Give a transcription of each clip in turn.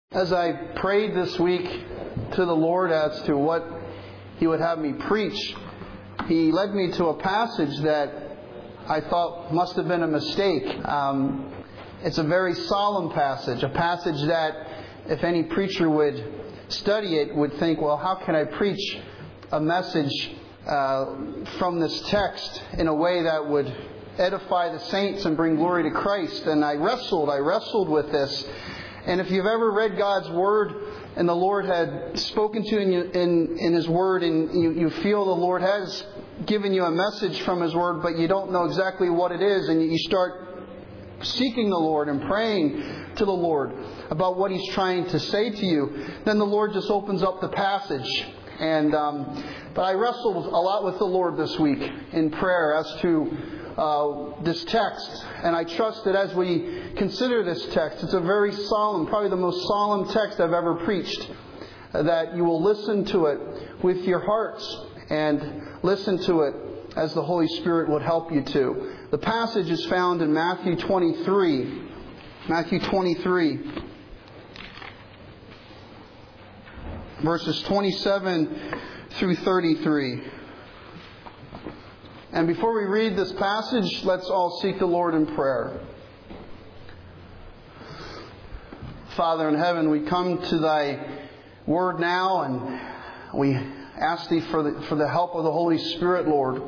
As I prayed this week to the Lord as to what He would have me preach, He led me to a passage that I thought must have been a mistake. It's a very solemn passage, a passage that if any preacher would study it would think, well, how can I preach a message from this text in a way that would edify the saints and bring glory to Christ? And I wrestled with this. And if you've ever read God's Word and the Lord had spoken to you in His Word and you feel the Lord has given you a message from His Word but you don't know exactly what it is, and you start seeking the Lord and praying to the Lord about what He's trying to say to you, then the Lord just opens up the passage. But I wrestled a lot with the Lord this week in prayer as to this text, and I trust that as we consider this text, it's a very solemn, probably the most solemn text I've ever preached, that you will listen to it with your hearts and listen to it as the Holy Spirit would help you to. The passage is found in Matthew 23. Matthew 23, verses 27 through 33. And before we read this passage, let's all seek the Lord in prayer. Father in heaven, we come to Thy Word now, and we ask Thee for the help of the Holy Spirit, Lord,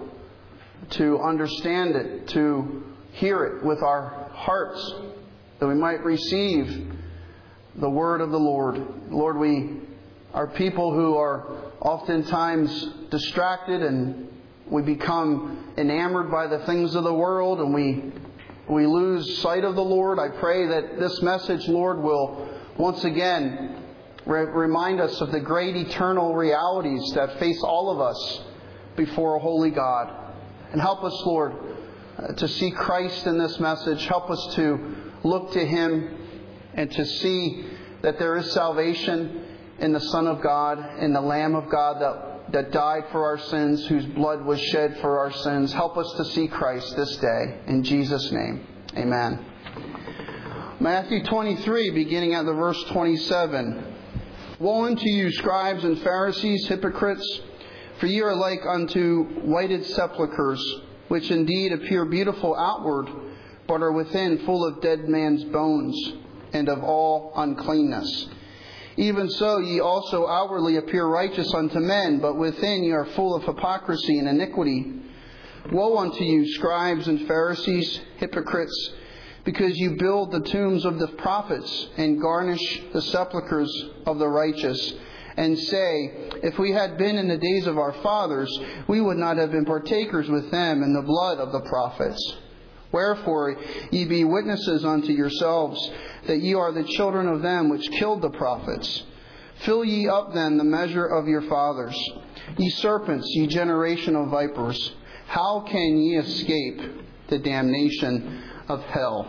to understand it, to hear it with our hearts, that we might receive the Word of the Lord. Lord, we are people who are oftentimes distracted, and we become enamored by the things of the world, and we lose sight of the Lord. I pray that this message, Lord, will once again remind us of the great eternal realities that face all of us before a holy God. And help us, Lord, to see Christ in this message. Help us to look to Him and to see that there is salvation in the Son of God, in the Lamb of God that died for our sins, whose blood was shed for our sins. Help us to see Christ this day. In Jesus' name, amen. Matthew 23, beginning at the verse 27. Woe unto you, scribes and Pharisees, hypocrites! For ye are like unto whited sepulchres, which indeed appear beautiful outward, but are within full of dead men's bones, and of all uncleanness. Even so ye also outwardly appear righteous unto men, but within ye are full of hypocrisy and iniquity. Woe unto you, scribes and Pharisees, hypocrites! Because you build the tombs of the prophets, and garnish the sepulchres of the righteous, and say, If we had been in the days of our fathers, we would not have been partakers with them in the blood of the prophets. Wherefore ye be witnesses unto yourselves, that ye are the children of them which killed the prophets. Fill ye up then the measure of your fathers. Ye serpents, ye generation of vipers, how can ye escape the damnation of hell?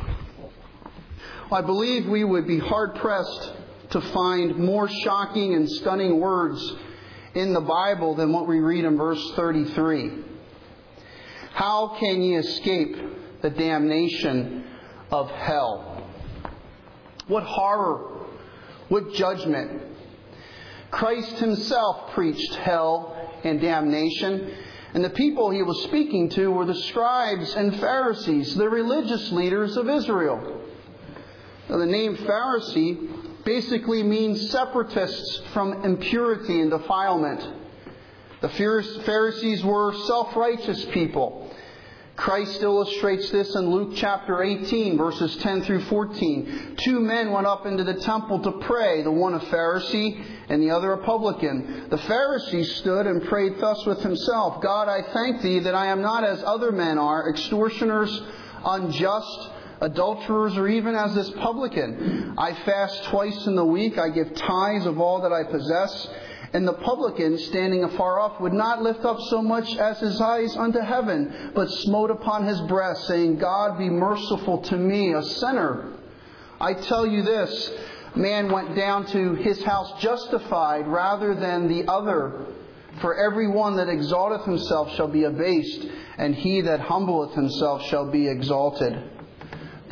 I believe we would be hard-pressed to find more shocking and stunning words in the Bible than what we read in verse 33. How can ye escape the damnation of hell? What horror! What judgment! Christ Himself preached hell and damnation, and the people He was speaking to were the scribes and Pharisees, the religious leaders of Israel. Now, the name Pharisee basically means separatists from impurity and defilement. The Pharisees were self-righteous people. Christ illustrates this in Luke chapter 18, verses 10 through 14. 2 men went up into the temple to pray, the one a Pharisee and the other a publican. The Pharisee stood and prayed thus with himself, God, I thank Thee that I am not as other men are, extortioners, unjust, adulterers, or even as this publican. I fast twice in the week. I give tithes of all that I possess. And the publican, standing afar off, would not lift up so much as his eyes unto heaven, but smote upon his breast, saying, God, be merciful to me, a sinner. I tell you this, man went down to his house justified rather than the other. For every one that exalteth himself shall be abased, and he that humbleth himself shall be exalted.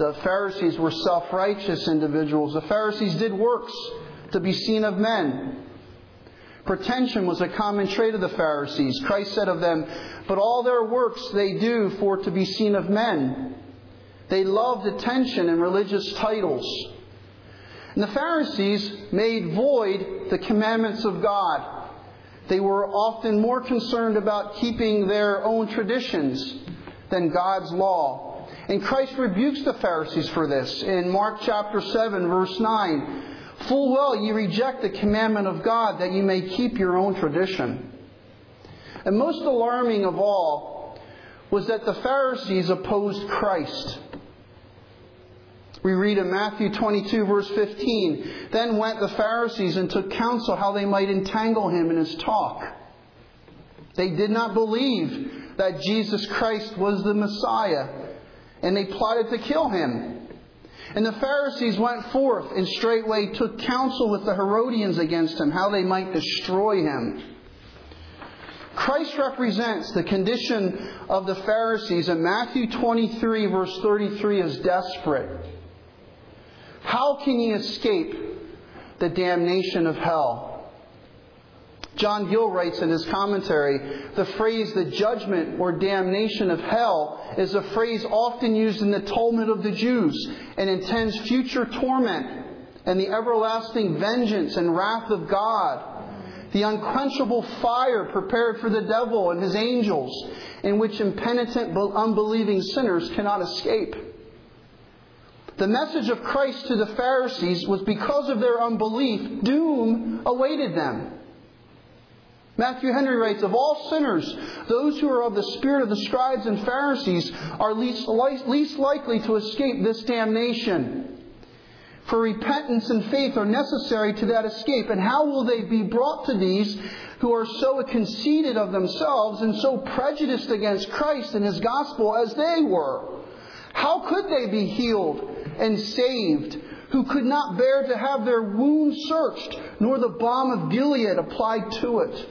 The Pharisees were self-righteous individuals. The Pharisees did works to be seen of men. Pretension was a common trait of the Pharisees. Christ said of them, "But all their works they do for to be seen of men." They loved attention and religious titles. And the Pharisees made void the commandments of God. They were often more concerned about keeping their own traditions than God's law. And Christ rebukes the Pharisees for this in Mark chapter 7, verse 9. "Full well ye reject the commandment of God, that ye may keep your own tradition." And most alarming of all was that the Pharisees opposed Christ. We read in Matthew 22, verse 15, "Then went the Pharisees and took counsel how they might entangle him in his talk." They did not believe that Jesus Christ was the Messiah, and they plotted to kill him. And the Pharisees went forth and straightway took counsel with the Herodians against him, how they might destroy him. Christ represents the condition of the Pharisees, and Matthew 23, verse 33 is desperate. "How can ye escape the damnation of hell?" John Gill writes in his commentary, the phrase "the judgment or damnation of hell" is a phrase often used in the Talmud of the Jews and intends future torment and the everlasting vengeance and wrath of God, the unquenchable fire prepared for the devil and his angels, in which impenitent, unbelieving sinners cannot escape. The message of Christ to the Pharisees was because of their unbelief, doom awaited them. Matthew Henry writes, "Of all sinners, those who are of the spirit of the scribes and Pharisees are least likely to escape this damnation. For repentance and faith are necessary to that escape. And how will they be brought to these who are so conceited of themselves and so prejudiced against Christ and His gospel as they were? How could they be healed and saved, who could not bear to have their wounds searched, nor the balm of Gilead applied to it?"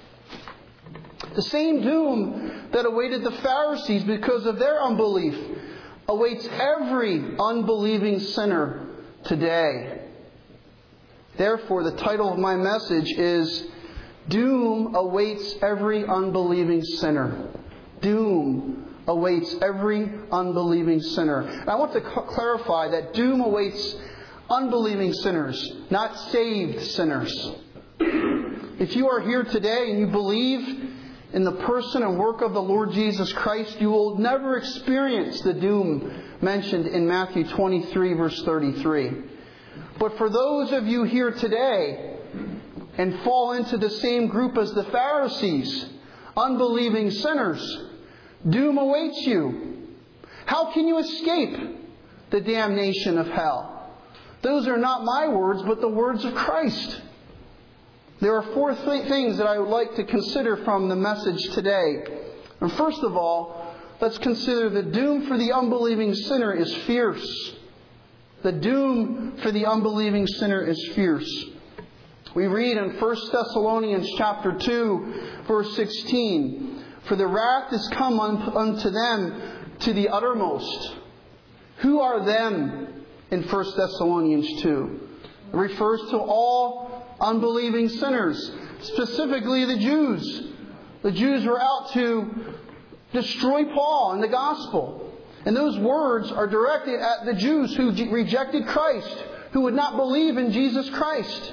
The same doom that awaited the Pharisees because of their unbelief awaits every unbelieving sinner today. Therefore, the title of my message is "Doom Awaits Every Unbelieving Sinner." Doom awaits every unbelieving sinner. And I want to clarify that doom awaits unbelieving sinners, not saved sinners. If you are here today and you believe in the person and work of the Lord Jesus Christ, you will never experience the doom mentioned in Matthew 23, verse 33. But for those of you here today and fall into the same group as the Pharisees, unbelieving sinners, doom awaits you. How can you escape the damnation of hell? Those are not my words, but the words of Christ. There are four things that I would like to consider from the message today. And first of all, let's consider the doom for the unbelieving sinner is fierce. The doom for the unbelieving sinner is fierce. We read in 1 Thessalonians chapter 2, verse 16, "For the wrath is come unto them to the uttermost." Who are them in 1 Thessalonians 2? It refers to all unbelieving sinners, specifically the Jews. The Jews were out to destroy Paul and the gospel. And those words are directed at the Jews who rejected Christ, who would not believe in Jesus Christ.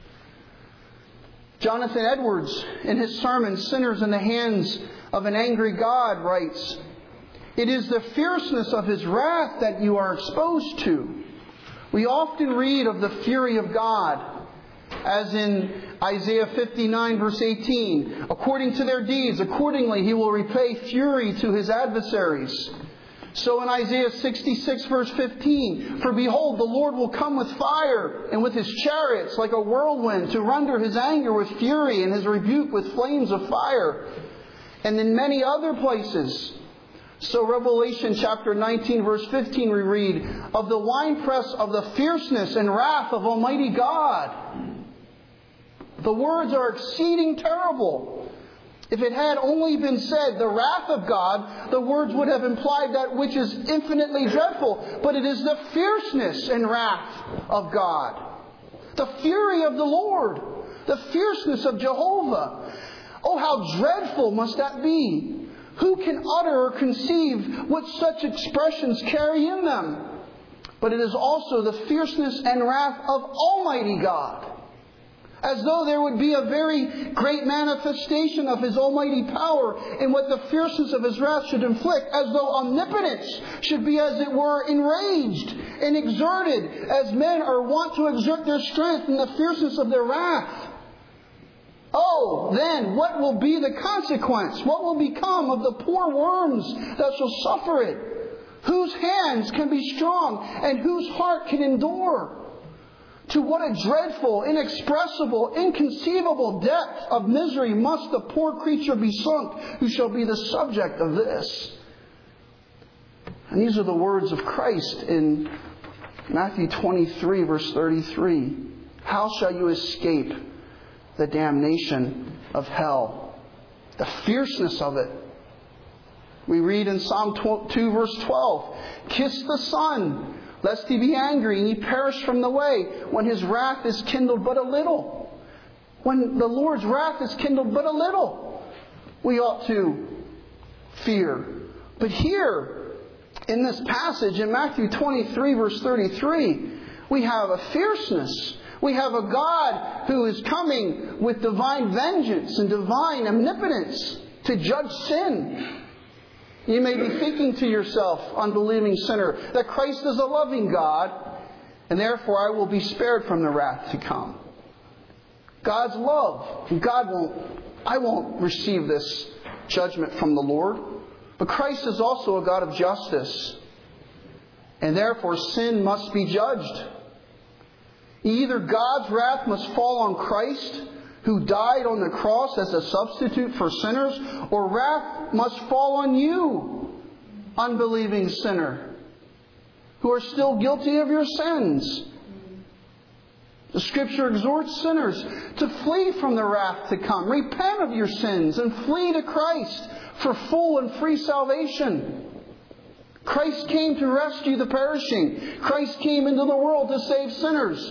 Jonathan Edwards, in his sermon, "Sinners in the Hands of an Angry God," writes, "It is the fierceness of His wrath that you are exposed to. We often read of the fury of God, as in Isaiah 59, verse 18, "According to their deeds, accordingly He will repay fury to His adversaries." So in Isaiah 66, verse 15, "For behold, the Lord will come with fire, and with His chariots like a whirlwind, to render His anger with fury, and His rebuke with flames of fire." And in many other places. So Revelation chapter 19, verse 15, we read, "Of the winepress of the fierceness and wrath of Almighty God." The words are exceeding terrible. If it had only been said, the wrath of God, the words would have implied that which is infinitely dreadful. But it is the fierceness and wrath of God. The fury of the Lord. The fierceness of Jehovah. Oh, how dreadful must that be? Who can utter or conceive what such expressions carry in them? But it is also the fierceness and wrath of Almighty God. As though there would be a very great manifestation of His almighty power in what the fierceness of His wrath should inflict. As though omnipotence should be, as it were, enraged and exerted, as men are wont to exert their strength in the fierceness of their wrath. Oh, then, what will be the consequence? What will become of the poor worms that shall suffer it? Whose hands can be strong and whose heart can endure? To what a dreadful, inexpressible, inconceivable depth of misery must the poor creature be sunk who shall be the subject of this. And these are the words of Christ in Matthew 23, verse 33. How shall you escape the damnation of hell? The fierceness of it. We read in Psalm 2, verse 12, kiss the Son, lest He be angry and ye perish from the way, when His wrath is kindled but a little. When the Lord's wrath is kindled but a little, we ought to fear. But here, in this passage, in Matthew 23, verse 33, we have a fierceness. We have a God who is coming with divine vengeance and divine omnipotence to judge sin. You may be thinking to yourself, unbelieving sinner, that Christ is a loving God, and therefore I will be spared from the wrath to come. God's love. I won't receive this judgment from the Lord. But Christ is also a God of justice. And therefore sin must be judged. Either God's wrath must fall on Christ, who died on the cross as a substitute for sinners, or wrath must fall on you, unbelieving sinner, who are still guilty of your sins. The Scripture exhorts sinners to flee from the wrath to come. Repent of your sins and flee to Christ for full and free salvation. Christ came to rescue the perishing. Christ came into the world to save sinners.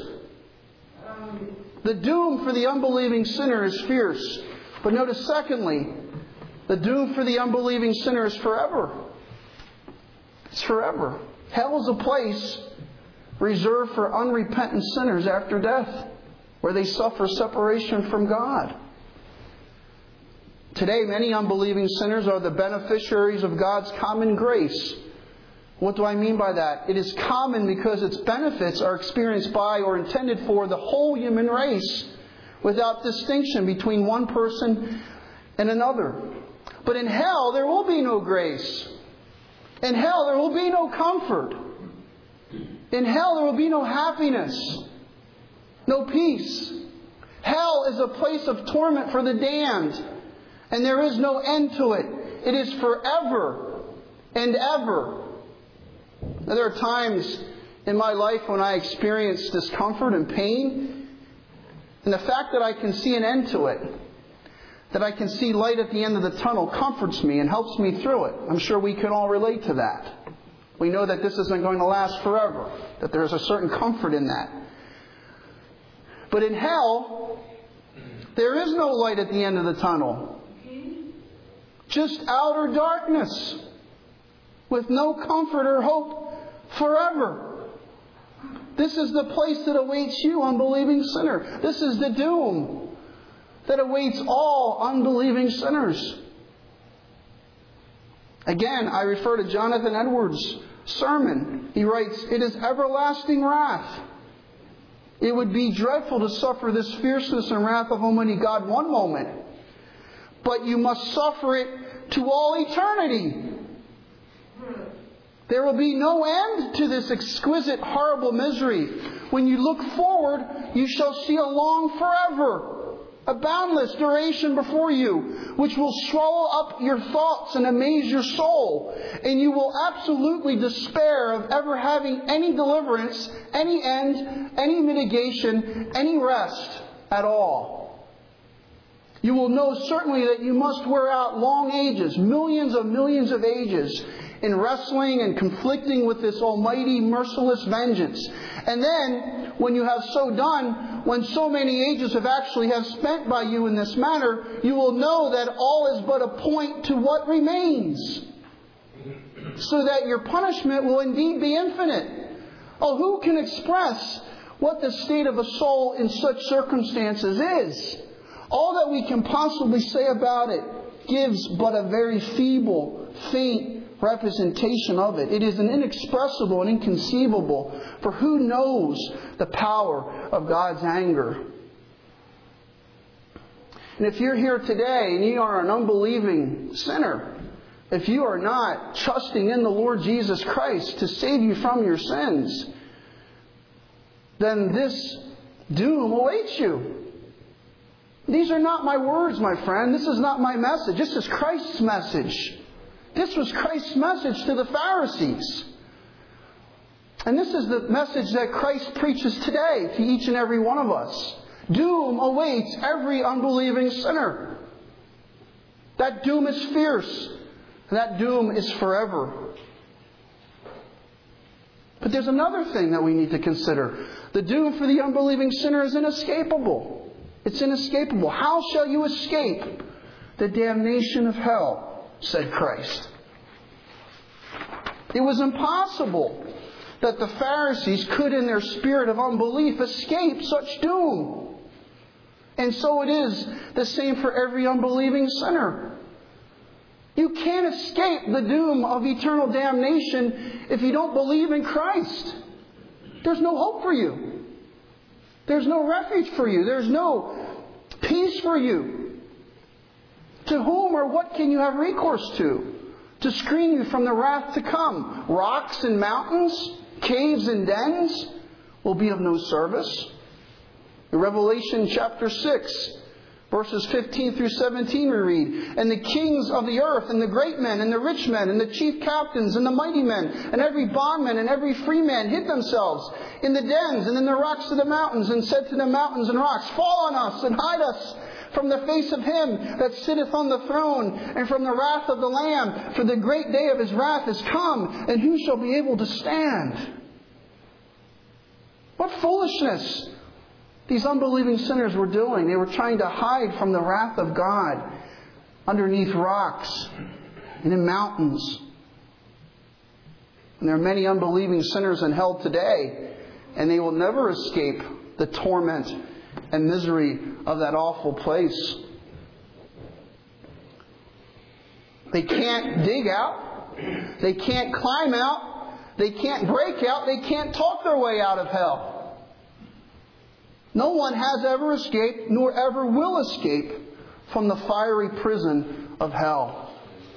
The doom for the unbelieving sinner is fierce. But notice, secondly, the doom for the unbelieving sinner is forever. It's forever. Hell is a place reserved for unrepentant sinners after death, where they suffer separation from God. Today, many unbelieving sinners are the beneficiaries of God's common grace. What do I mean by that? It is common because its benefits are experienced by or intended for the whole human race, without distinction between one person and another. But in hell, there will be no grace. In hell, there will be no comfort. In hell, there will be no happiness, no peace. Hell is a place of torment for the damned, and there is no end to it. It is forever and ever. Now, there are times in my life when I experience discomfort and pain, and the fact that I can see an end to it, that I can see light at the end of the tunnel, comforts me and helps me through it. I'm sure we can all relate to that. We know that this isn't going to last forever, that there's a certain comfort in that. But in hell, there is no light at the end of the tunnel. Just outer darkness, with no comfort or hope forever. This is the place that awaits you, unbelieving sinner. This is the doom that awaits all unbelieving sinners. Again, I refer to Jonathan Edwards' sermon. He writes, "It is everlasting wrath. It would be dreadful to suffer this fierceness and wrath of Almighty God one moment, but you must suffer it to all eternity. There will be no end to this exquisite, horrible misery. When you look forward, you shall see a long forever, a boundless duration before you, which will swallow up your thoughts and amaze your soul. And you will absolutely despair of ever having any deliverance, any end, any mitigation, any rest at all. You will know certainly that you must wear out long ages, millions of ages, in wrestling and conflicting with this almighty, merciless vengeance. And then, when you have so done, when so many ages have spent by you in this manner, you will know that all is but a point to what remains, so that your punishment will indeed be infinite. Oh, who can express what the state of a soul in such circumstances is? All that we can possibly say about it gives but a very feeble, faint representation of it. It is an inexpressible and inconceivable, for who knows the power of God's anger? And if you're here today and you are an unbelieving sinner, if you are not trusting in the Lord Jesus Christ to save you from your sins, then this doom awaits you. These are not my words, my friend. This is not my message. This is Christ's message. This was Christ's message to the Pharisees. And this is the message that Christ preaches today to each and every one of us. Doom awaits every unbelieving sinner. That doom is fierce. That doom is forever. But there's another thing that we need to consider. The doom for the unbelieving sinner is inescapable. It's inescapable. How shall you escape the damnation of hell? Said Christ. It was impossible that the Pharisees could, in their spirit of unbelief, escape such doom. And so it is the same for every unbelieving sinner. You can't escape the doom of eternal damnation if you don't believe in Christ. There's no hope for you. There's no refuge for you. There's no peace for you. To whom or what can you have recourse to screen you from the wrath to come? Rocks and mountains, caves and dens will be of no service. In Revelation chapter 6, verses 15 through 17 we read, "And the kings of the earth, and the great men, and the rich men, and the chief captains, and the mighty men, and every bondman, and every free man hid themselves in the dens and in the rocks of the mountains, and said to the mountains and rocks, Fall on us, and hide us from the face of him that sitteth on the throne, and from the wrath of the Lamb. For the great day of his wrath is come, and who shall be able to stand?" What foolishness these unbelieving sinners were doing. They were trying to hide from the wrath of God underneath rocks and in mountains. And there are many unbelieving sinners in hell today, and they will never escape the torment and misery of that awful place. They can't dig out. They can't climb out. They can't break out. They can't talk their way out of hell. No one has ever escaped, nor ever will escape, from the fiery prison of hell.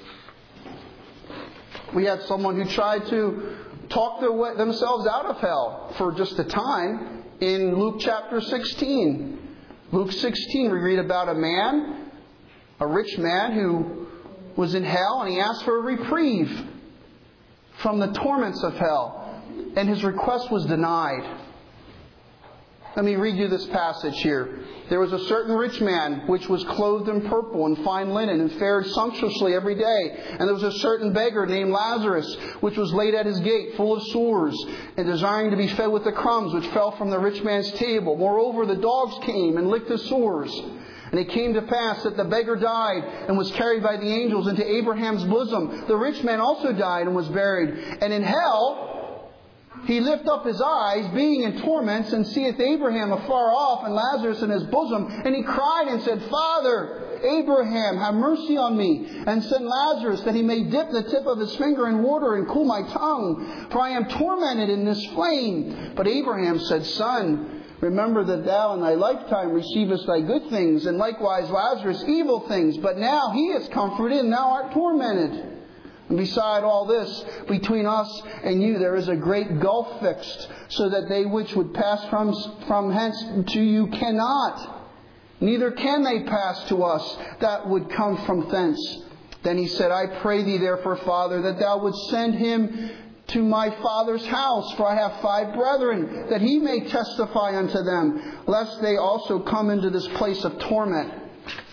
We had someone who tried to talk themselves out of hell for just a time in Luke chapter 16. Luke 16, we read about a rich man who was in hell, and he asked for a reprieve from the torments of hell. And his request was denied. Let me read you this passage here. "There was a certain rich man which was clothed in purple and fine linen, and fared sumptuously every day. And there was a certain beggar named Lazarus, which was laid at his gate, full of sores, and desiring to be fed with the crumbs which fell from the rich man's table. Moreover, the dogs came and licked his sores. And it came to pass that the beggar died and was carried by the angels into Abraham's bosom. The rich man also died and was buried. And in hell he lift up his eyes, being in torments, and seeth Abraham afar off, and Lazarus in his bosom. And he cried and said, Father, Abraham, have mercy on me, and send Lazarus, that he may dip the tip of his finger in water and cool my tongue, for I am tormented in this flame. But Abraham said, Son, remember that thou in thy lifetime receivest thy good things, and likewise Lazarus evil things. But now he is comforted, and thou art tormented. And beside all this, between us and you there is a great gulf fixed, so that they which would pass from hence to you cannot, neither can they pass to us that would come from thence. Then he said, I pray thee therefore, Father, that thou wouldst send him to my father's house, for I have 5 brethren, that he may testify unto them, lest they also come into this place of torment.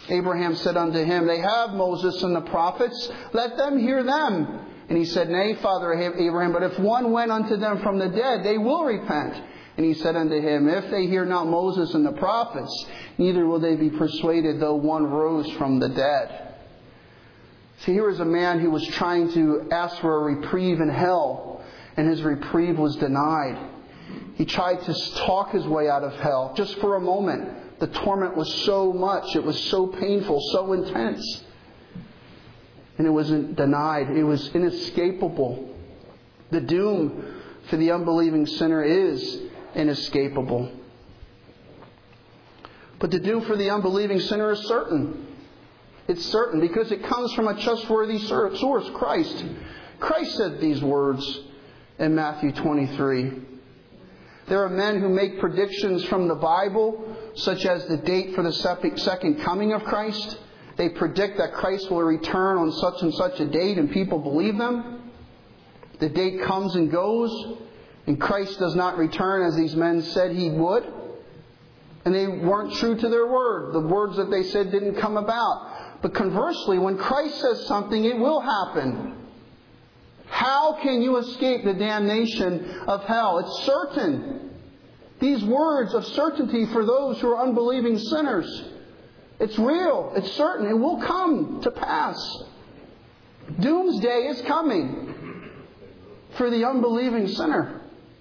Abraham said unto him, They have Moses and the prophets, let them hear them. And he said, Nay, Father Abraham, but if one went unto them from the dead, they will repent. And he said unto him, If they hear not Moses and the prophets, neither will they be persuaded, though one rose from the dead. See, here is a man who was trying to ask for a reprieve in hell, and his reprieve was denied. He tried to talk his way out of hell, just for a moment. The torment was so much, it was so painful, so intense. And it wasn't denied. It was inescapable. The doom for the unbelieving sinner is inescapable. But the doom for the unbelieving sinner is certain. It's certain because it comes from a trustworthy source, Christ. Christ said these words in Matthew 23. There are men who make predictions from the Bible, such as the date for the second coming of Christ. They predict that Christ will return on such and such a date, and people believe them. The date comes and goes, and Christ does not return as these men said He would. And they weren't true to their word. The words that they said didn't come about. But conversely, when Christ says something, it will happen. How can you escape the damnation of hell? It's certain. These words of certainty for those who are unbelieving sinners. It's real. It's certain. It will come to pass. Doomsday is coming for the unbelieving sinner.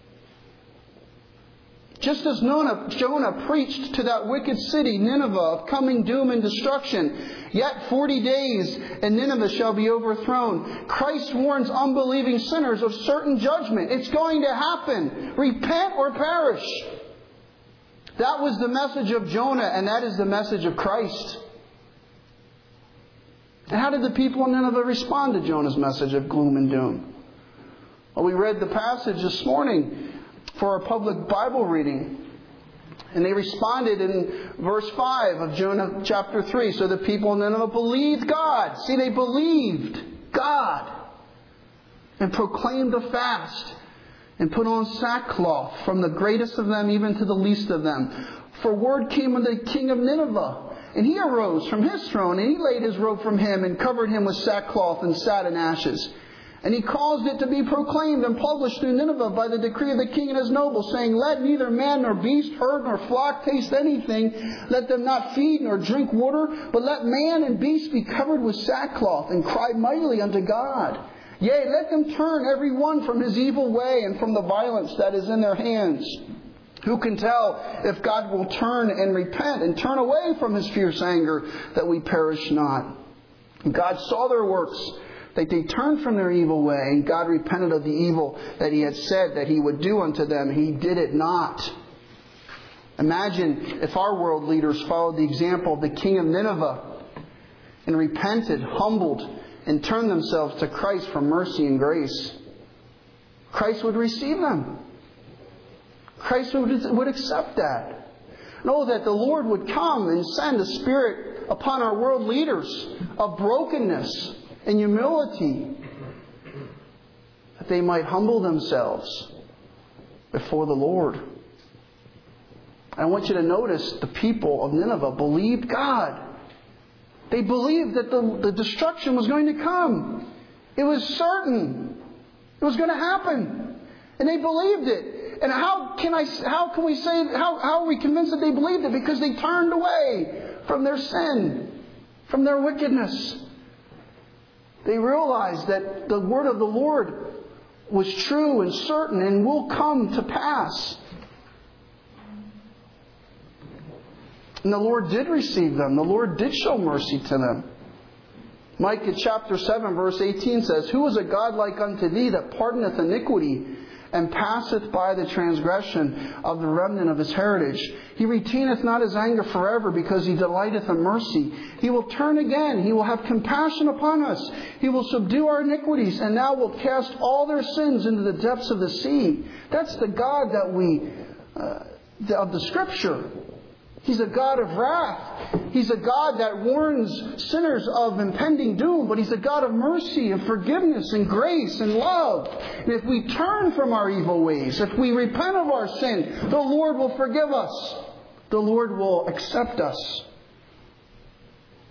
Just as Jonah preached to that wicked city, Nineveh, of coming doom and destruction, yet 40 days and Nineveh shall be overthrown. Christ warns unbelieving sinners of certain judgment. It's going to happen. Repent or perish. That was the message of Jonah, and that is the message of Christ. And how did the people in Nineveh respond to Jonah's message of gloom and doom? Well, we read the passage this morning for our public Bible reading. And they responded in verse 5 of Jonah chapter 3. So the people in Nineveh believed God. See, they believed God. And proclaimed a fast. And put on sackcloth, from the greatest of them even to the least of them. For word came of the king of Nineveh. And he arose from his throne, and he laid his robe from him, and covered him with sackcloth, and sat in ashes. And he caused it to be proclaimed and published through Nineveh by the decree of the king and his nobles, saying, Let neither man nor beast, herd nor flock taste anything. Let them not feed nor drink water, but let man and beast be covered with sackcloth, and cry mightily unto God. Yea, let them turn every one from his evil way and from the violence that is in their hands. Who can tell if God will turn and repent and turn away from His fierce anger, that we perish not? God saw their works, that they turned from their evil way, and God repented of the evil that He had said that He would do unto them. He did it not. Imagine if our world leaders followed the example of the king of Nineveh and repented, humbled, and turned themselves to Christ for mercy and grace. Christ would receive them. Christ would accept that. Know that the Lord would come and send a spirit upon our world leaders of brokenness and humility, that they might humble themselves before the Lord. I want you to notice the people of Nineveh believed God. They believed that the destruction was going to come. It was certain. It was going to happen. And they believed it. And how are we convinced that they believed it? Because they turned away from their sin, from their wickedness. They realized that the word of the Lord was true and certain and will come to pass. And the Lord did receive them. The Lord did show mercy to them. Micah chapter 7 verse 18 says, Who is a God like unto thee, that pardoneth iniquity, and passeth by the transgression of the remnant of his heritage? He retaineth not his anger forever, because he delighteth in mercy. He will turn again. He will have compassion upon us. He will subdue our iniquities, and now will cast all their sins into the depths of the sea. That's the God that of the Scripture. He's a God of wrath. He's a God that warns sinners of impending doom, but He's a God of mercy and forgiveness and grace and love. And if we turn from our evil ways, if we repent of our sin, the Lord will forgive us. The Lord will accept us.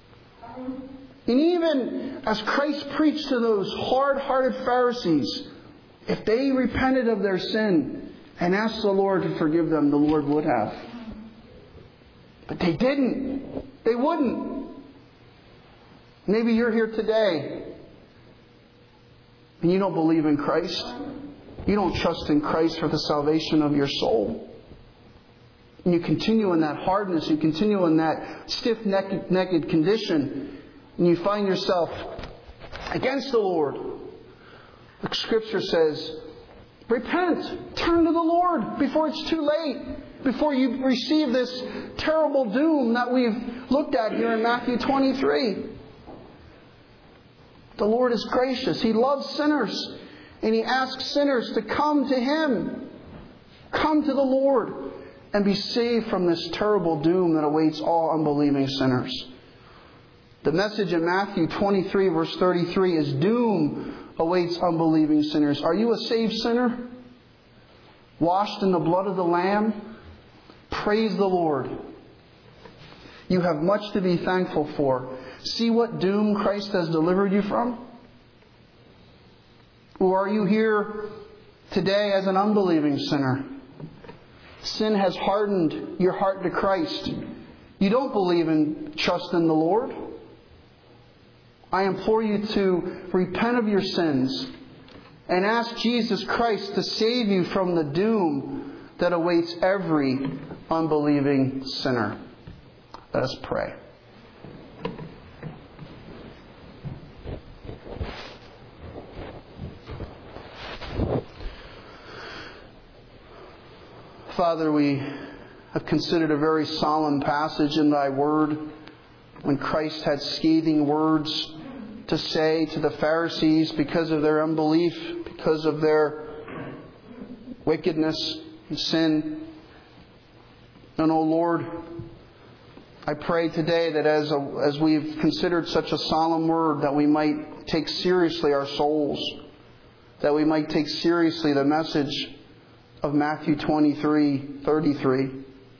And even as Christ preached to those hard-hearted Pharisees, if they repented of their sin and asked the Lord to forgive them, the Lord would have. But they didn't. They wouldn't. Maybe you're here today and you don't believe in Christ. You don't trust in Christ for the salvation of your soul. And you continue in that hardness. You continue in that stiff-necked condition. And you find yourself against the Lord. The Scripture says, repent. Turn to the Lord before it's too late. Before you receive this terrible doom that we've looked at here in Matthew 23. The Lord is gracious. He loves sinners. And He asks sinners to come to Him. Come to the Lord and be saved from this terrible doom that awaits all unbelieving sinners. The message in Matthew 23 verse 33 is doom awaits unbelieving sinners. Are you a saved sinner? Washed in the blood of the Lamb? Praise the Lord. You have much to be thankful for. See what doom Christ has delivered you from? Or are you here today as an unbelieving sinner? Sin has hardened your heart to Christ. You don't believe and trust in the Lord. I implore you to repent of your sins and ask Jesus Christ to save you from the doom that awaits every unbelieving sinner. Let us pray. Father, we have considered a very solemn passage in Thy Word when Christ had scathing words to say to the Pharisees because of their unbelief, because of their wickedness and sin. And, O Lord, I pray today that as we've considered such a solemn word, that we might take seriously our souls, that we might take seriously the message of Matthew 23:33.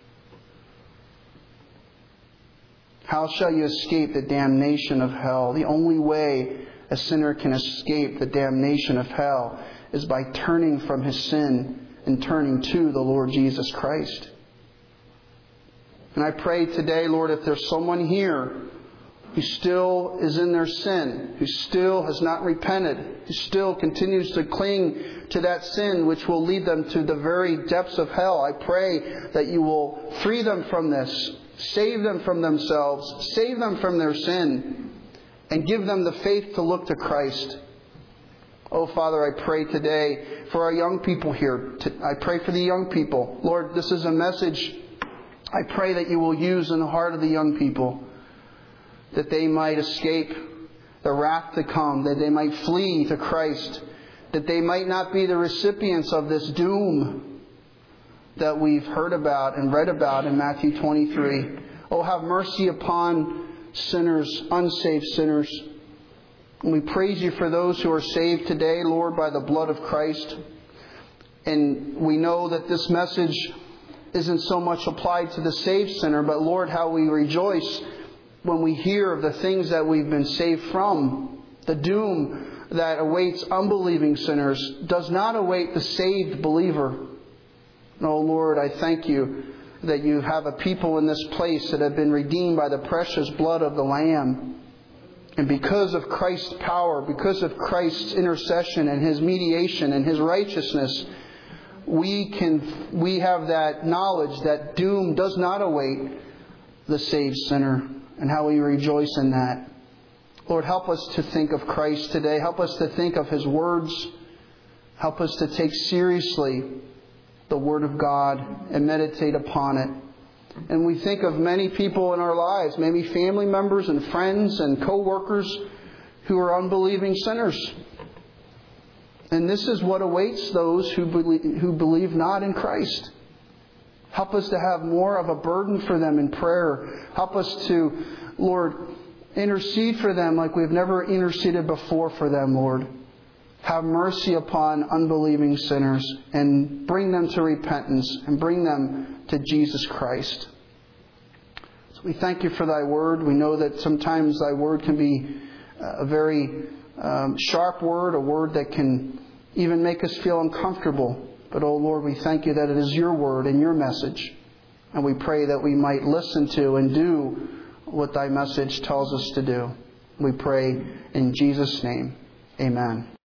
How shall you escape the damnation of hell? The only way a sinner can escape the damnation of hell is by turning from his sin and turning to the Lord Jesus Christ. And I pray today, Lord, if there's someone here who still is in their sin, who still has not repented, who still continues to cling to that sin which will lead them to the very depths of hell, I pray that you will free them from this, save them from themselves, save them from their sin, and give them the faith to look to Christ. Oh, Father, I pray today for our young people here. I pray for the young people. Lord, this is a message I pray that you will use in the heart of the young people, that they might escape the wrath to come, that they might flee to Christ, that they might not be the recipients of this doom that we've heard about and read about in Matthew 23. Oh, have mercy upon sinners, unsaved sinners. And we praise you for those who are saved today, Lord, by the blood of Christ. And we know that this message isn't so much applied to the saved sinner, but Lord, how we rejoice when we hear of the things that we've been saved from. The doom that awaits unbelieving sinners does not await the saved believer. Oh Lord, I thank you that you have a people in this place that have been redeemed by the precious blood of the Lamb. And because of Christ's power, because of Christ's intercession and His mediation and His righteousness, we have that knowledge that doom does not await the saved sinner, and how we rejoice in that. Lord, help us to think of Christ today. Help us to think of His words. Help us to take seriously the Word of God and meditate upon it. And we think of many people in our lives, maybe family members and friends and co-workers who are unbelieving sinners. And this is what awaits those who believe not in Christ. Help us to have more of a burden for them in prayer. Help us to, Lord, intercede for them like we've never interceded before for them, Lord. Have mercy upon unbelieving sinners and bring them to repentance and bring them to Jesus Christ. So We thank you for thy word. We know that sometimes thy word can be a very sharp word, a word that can even make us feel uncomfortable. But, oh Lord, we thank you that it is your word and your message. And we pray that we might listen to and do what thy message tells us to do. We pray in Jesus' name. Amen.